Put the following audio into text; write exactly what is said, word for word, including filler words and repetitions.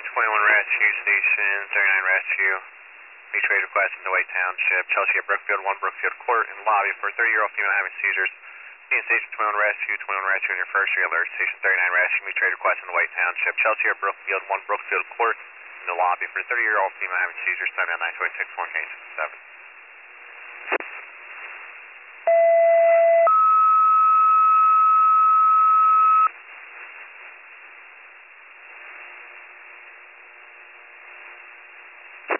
twenty-one Rescue Station, thirty-nine Rescue. Mutual aid request in Dwight Township, Chelsea at Brookfield, one Brookfield Court in lobby for a thirty-year-old female having seizures. Being Station twenty-one Rescue, twenty-one Rescue in your first alert. Station thirty-nine Rescue, mutual aid request in Dwight Township, Chelsea at Brookfield, one Brookfield Court in the lobby for a thirty-year-old female having seizures. Time now nine twenty-six, one K seven.